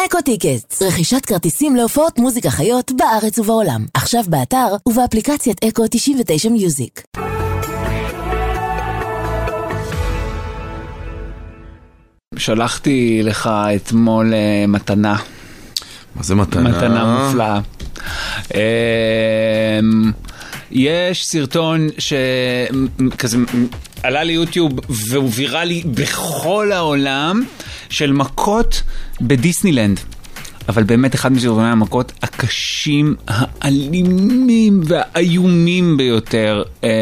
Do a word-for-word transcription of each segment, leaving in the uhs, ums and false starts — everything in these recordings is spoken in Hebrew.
אקו טיקטס, רכישת כרטיסים להופעות מוזיקה חיות בארץ ובעולם. עכשיו באתר ובאפליקציית אקו תשעים ותשע מיוזיק. שלחתי לך אתמול מתנה. מה זה מתנה? מתנה מופלאה. יש סרטון שכזה עלה ליוטיוב והוא ויראלי בכל העולם של מכות בדיסנילנד. אבל באמת אחד מסרטוני המכות הקשים, האלימים והאיומים ביותר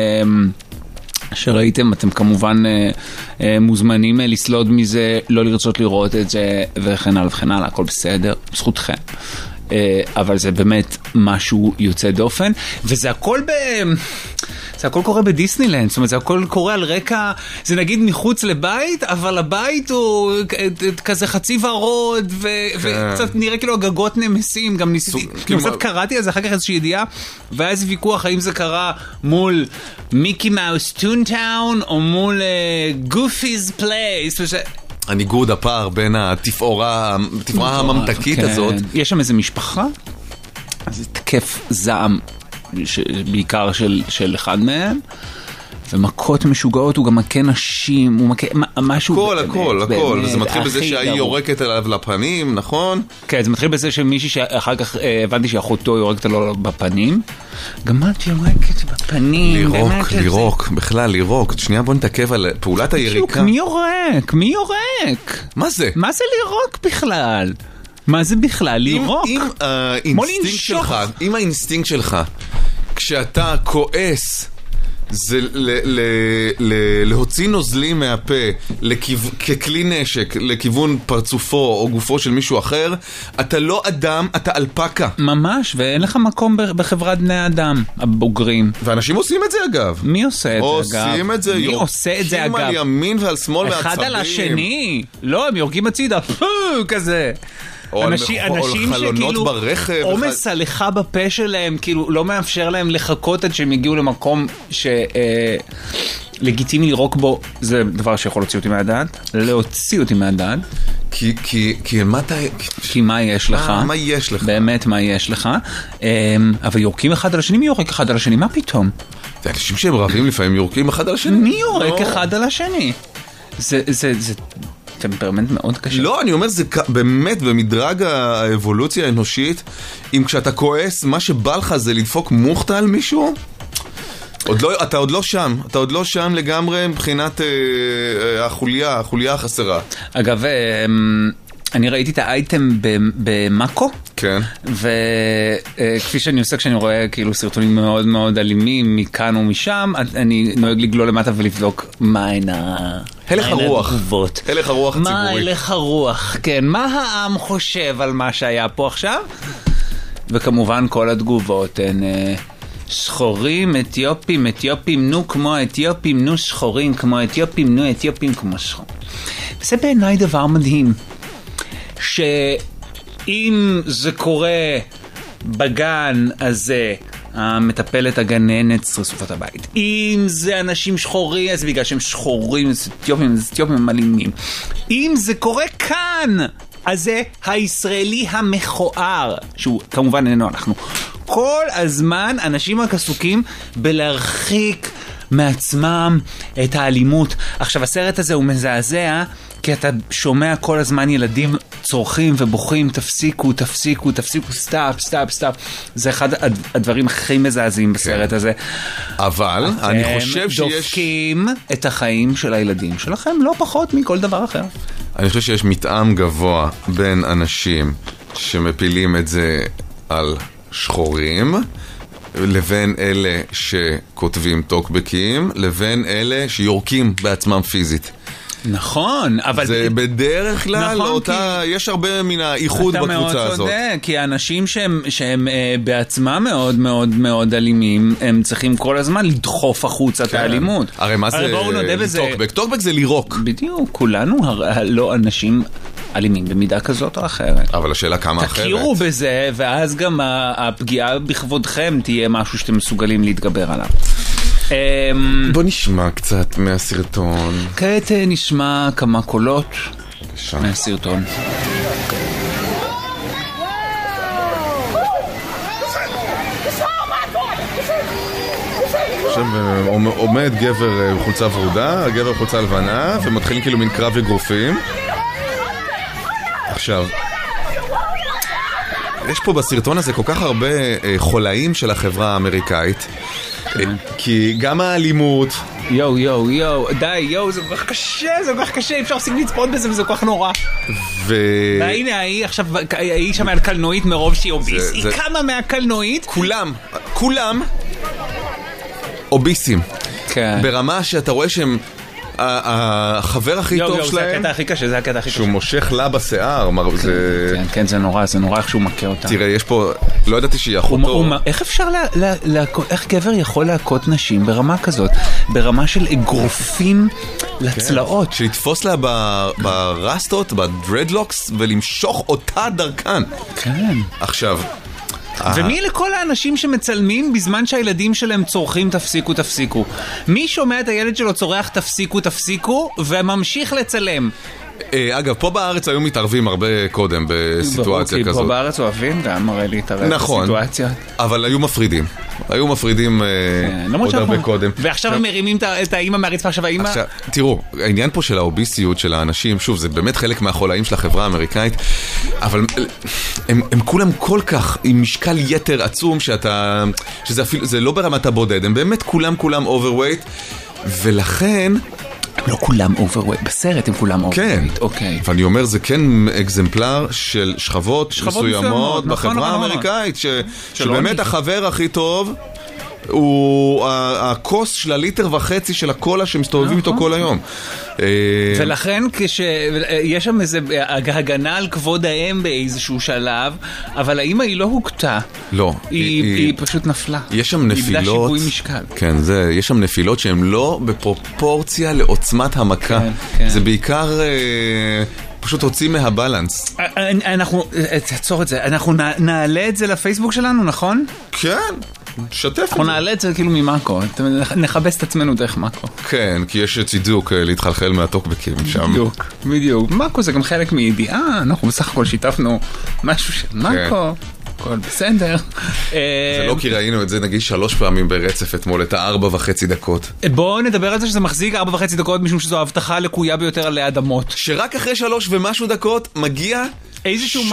שראיתם. אתם כמובן מוזמנים לסלוד מזה, לא לרצות לראות את זה וכן הלאה וכן הלאה, הכל בסדר, זכותכם. אבל זה באמת משהו יוצא דופן, וזה הכל ב... זה הכל קורה בדיסנילנד, זאת אומרת, זה הכל קורה על רקע, זה נגיד מחוץ לבית, אבל הבית הוא כזה חצי ורוד, וקצת נראה כאילו הגגות נמסים, גם ניסיתי, כאילו קצת קראתי על זה אחר כך איזושהי ידיעה, והיה איזה ויכוח האם זה קרה מול מיקי מאוס טונטאון, או מול גופיז פלייס, הניגוד, הפער בין התפאורה, התפאורה הממתקית הזאת. יש שם איזה משפחה, אז זה תקף זעם, בעיקר של, של אחד מהם, ומכות משוגעות, הוא גם מכה נשים, הוא מכה משהו... הכל, הכל, הכל, וזה מתחיל בזה שהיא יורקת עליו לפנים, נכון? כן, זה מתחיל בזה שמישהי שאחר כך הבנתי שאחותו יורקת עליו בפנים, גם את יורקת בפנים. לירוק, לירוק, בכלל לירוק. שנייה בוא נתעכב על פעולת היריקה. מי יורק? מי יורק? מה זה? מה זה לירוק בכלל? מה זה בכלל? לירוק? אם האינסטינקט שלך, אם האינסטינקט שלך, כשאתה כועס, זה להוציא נוזלים מהפה ככלי נשק לכיוון פרצופו או גופו של מישהו אחר, אתה לא אדם, אתה אלפקה. ממש, ואין לך מקום בחברת בני אדם הבוגרים. ואנשים עושים את זה אגב. מי עושה את זה אגב? עושים את זה, מי עושה את זה אגב? יורקים על ימין ועל שמאל מעצבים. אחד על השני. לא, הם יורקים הצידה, פו, כזה. או אנשים, על חלונות ברכב. עומס הליכה בפה שלהם, כאילו לא מאפשר להם לחכות עד שהם יגיעו למקום שלגיטימי לירוק בו. זה דבר שיכול להוציא אותי מהדעת, להוציא אותי מהדעת. כי, כי, כי מה אתה... כי מה יש לך? מה יש לך? באמת מה יש לך? אבל יורקים אחד על השני, מי יורק אחד על השני? מה פתאום? זה אנשים שהם רבים לפעמים יורקים אחד על השני. מי יורק אחד על השני? זה, זה, זה... טמפרמנט מאוד קשה. לא, אני אומר, זה באמת במדרג האבולוציה האנושית, אם כשאתה כועס, מה שבא לך זה לדפוק מוכתה על מישהו, עוד לא, אתה עוד לא שם, אתה עוד לא שם לגמרי מבחינת אה, החוליה, החוליה החסרה. אגב, אה, אני ראיתי את האייטם במאקו, כן. וכפי שאני עושה כשאני רואה כאילו סרטונים מאוד מאוד אלימים מכאן ומשם, אני נוהג לגלול למטה ולבדוק מה הן התגובות. הלך הרוח הציבורי. מה הלך הרוח, כן. מה העם חושב על מה שהיה פה עכשיו? וכמובן כל התגובות הן שחורים, אתיופים, אתיופים, נו כמו אתיופים, נו שחורים כמו אתיופים, נו אתיופים כמו שחורים. וזה בעיניי דבר מדהים. שאם זה קורה בגן הזה, המטפלת הגננת שרפת הבית. אם זה אנשים שחורים, אז בגלל שהם שחורים, זה אתיופים, זה אתיופים מלימים. אם זה קורה כאן, אז זה הישראלי המכוער, שהוא כמובן איננו אנחנו. כל הזמן אנשים עסוקים בלהרחיק מעצמם את האלימות. עכשיו, הסרט הזה הוא מזעזע, כי אתה שומע כל הזמן ילדים צורכים ובוכים, תפסיקו, תפסיקו, תפסיקו, סטאפ, סטאפ, סטאפ. זה אחד הדברים הכי מזעזעים בסרט הזה. אבל אני חושב שיש... אתם דופקים את החיים של הילדים שלכם, לא פחות מכל דבר אחר. אני חושב שיש מתאם גבוה בין אנשים שמפילים את זה על שחורים, לבין אלה שכותבים טוקבקים, לבין אלה שיורקים בעצמם פיזית. נכון, אבל... זה בדרך כלל, נכון, אותה, כי... יש הרבה מן האיחוד בקבוצה הזאת. אתה מאוד צודק, כי האנשים שהם, שהם אה, בעצמם מאוד מאוד מאוד אלימים, הם צריכים כל הזמן לדחוף החוצה כן. את האלימות. הרי מה זה טוקבק? טוקבק זה לירוק. בדיוק, כולנו הר... לא אנשים אלימים במידה כזאת או אחרת. אבל השאלה כמה אחרת. תכירו בזה, ואז גם הפגיעה בכבודכם תהיה משהו שאתם מסוגלים להתגבר עליו. בוא נשמע קצת מהסרטון. כעת נשמע כמה קולות מהסרטון. ועומד גבר בחולצה ורודה, הגבר בחולצה לבנה, ומתחילים כאילו מין קרב אגרופים. עכשיו, יש פה בסרטון הזה כל כך הרבה חולאים של החברה האמריקאית, כי גם האלימות... יו, יו, יו, די, יו, זה כל כך קשה, זה כל כך קשה, אפשר להפסיק לצפות בזה וזה כל כך נורא. ו... והנה, היא עכשיו, היא שם מהקלנועית מרוב שהיא אוביס, היא קמה מהקלנועית. כולם, כולם אוביסים. כן. ברמה שאתה רואה שהם... החבר הכי טוב שלהם, זה הקטע הכי קשה, זה הקטע הכי קשה. שהוא מושך לה בשיער. כן, כן, זה נורא, זה נורא איך שהוא מכה אותה. תראה, יש פה, לא ידעתי שהיא אחותו. איך אפשר, איך גבר יכול להכות נשים ברמה כזאת? ברמה של אגרופים לצלעות. שיתפוס לה ברסטות, בדרדלוקס, ולמשוך אותה דרכן. כן. עכשיו... ומי לכל האנשים שמצלמים בזמן שהילדים שלהם צורכים תפסיקו תפסיקו? מי שומע את הילד שלו צורח תפסיקו תפסיקו וממשיך לצלם? אגב, פה בארץ היו מתערבים הרבה קודם בסיטואציה כזאת. פה בארץ אוהבים גם הרי להתערב בסיטואציה. אבל היו מפרידים. היו מפרידים עוד הרבה קודם. ועכשיו הם מרימים את האמא מהרצפה. עכשיו האמא... תראו, העניין פה של האוביסיות של האנשים, שוב, זה באמת חלק מהחולאים של החברה האמריקאית, אבל הם כולם כל כך עם משקל יתר עצום, שאתה... שזה אפילו, זה לא ברמת הבודד, הם באמת כולם כולם אוברווייט, ולכן... לא כולם אוברווייט, בסרט הם כולם אוברווייט. כן, ואני אומר, זה כן אקזמפלר של שכבות מסוימות בחברה האמריקאית, שבאמת החבר הכי טוב הוא הכוס של הליטר וחצי של הקולה שמסתובבים איתו כל היום. ולכן כשיש שם איזו הגנה על כבוד האם באיזשהו שלב, אבל האמא היא לא הוקטה. לא. היא פשוט נפלה. יש שם נפילות. היא איבדה שיווי משקל. כן, יש שם נפילות שהן לא בפרופורציה לעוצמת המכה. זה בעיקר... פשוט הוציא מהבלנס. אנחנו, תעצור את זה, אנחנו נעלה את זה לפייסבוק שלנו, נכון? כן. שתף את זה. אנחנו נעלה את זה כאילו ממאקו, נחבס את עצמנו דרך מאקו. כן, כי יש צידוק להתחלחל מהטוקבקים שם. בדיוק, בדיוק. מאקו זה גם חלק מידיעה, אנחנו בסך הכל שיתפנו משהו של מאקו. הכל בסדר. זה לא כי ראינו את זה נגיד שלוש פעמים ברצף אתמול, את הארבע וחצי דקות. בואו נדבר על זה שזה מחזיק ארבע וחצי דקות, משום שזו הבטחה לקויה ביותר עלי אדמות. שרק אחרי שלוש ומשהו דקות מגיע איזשהו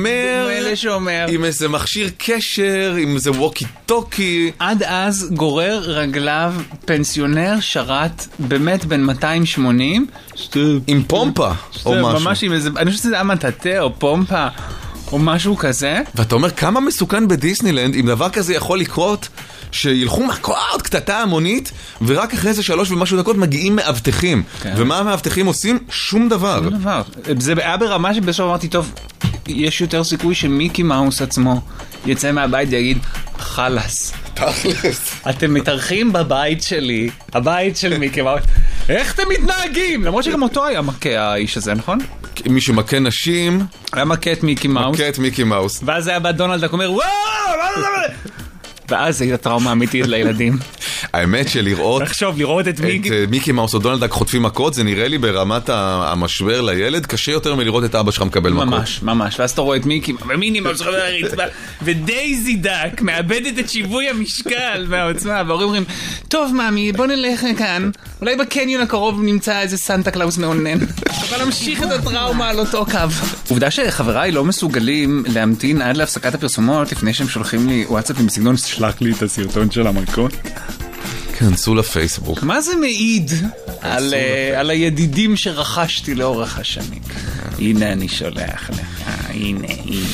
שומר עם איזה מכשיר קשר, עם איזה ווקי טוקי. עד אז גורר רגליו פנסיונר שרת באמת בין מאתיים ושמונים עם פומפה או משהו. ממש עם איזה, אני חושב שזה היה מטאטה או פומפה או משהו כזה. ואתה אומר כמה מסוכן בדיסנילנד אם דבר כזה יכול לקרות, שילכו מכות קטטה המונית ורק אחרי זה שלוש ומשהו דקות מגיעים מאבטחים. ומה המאבטחים עושים? שום דבר. שום דבר. זה היה ברמה שבסוף אמרתי, טוב, יש יותר סיכוי שמיקי מאוס עצמו יצא מהבית ויגיד, חלס. תכלס. אתם מתארחים בבית שלי, הבית של מיקי מאוס. איך אתם מתנהגים? למרות שגם אותו היה מכה האיש הזה, נכון? מי שמכה נשים היה מכה את מיקי מאוס. מכה את מיקי מאוס. ואז היה בא דונלד אומר, וואו, מה זה? ואז זה הטראומה האמיתית לילדים. האמת שלראות תחשוב, לראות את מיקי את מיקי מאוס או דונלד דק חוטפים מכות, זה נראה לי ברמת המשבר לילד קשה יותר מלראות את אבא שלך מקבל מכות. ממש, ממש. ואז אתה רואה את מיקי ומיני מאוס חבר הרצפה ודייזי דק מאבדת את שיווי המשקל מהעוצמה, וההורים אומרים, טוב מאמי, בוא נלך כאן, אולי בקניון הקרוב נמצא איזה סנטה קלאוס מעונן, אבל נמשיך את הטראומה על אותו קו. עובדה שחבריי לא מסוגלים להמתין עד להפסקת הפרסומות לפני שהם שולחים לי וואטסאפים בסגנון שלח לי את הסרטון של המכות. כנסו לפייסבוק. מה זה מעיד על, uh, על הידידים שרכשתי לאורך השנים? הנה אני שולח לך, הנה, הנה.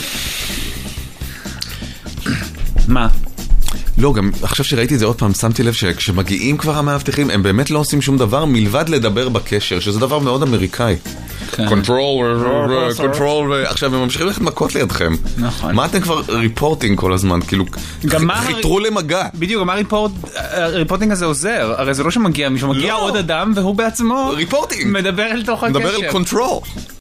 מה? לא, גם עכשיו שראיתי את זה עוד פעם, שמתי לב שכשמגיעים כבר המאבטחים, הם באמת לא עושים שום דבר מלבד לדבר בקשר, שזה דבר מאוד אמריקאי. קונטרול, קונטרול, עכשיו הם ממשיכים ללכת מכות לידכם. נכון. מה אתם כבר ריפורטינג כל הזמן? כאילו, חיתרו למגע. בדיוק, מה הריפורטינג הזה עוזר? הרי זה לא שמגיע מישהו, מגיע עוד אדם והוא בעצמו ריפורטינג. מדבר אל תוך הקשר. מדבר אל קונטרול.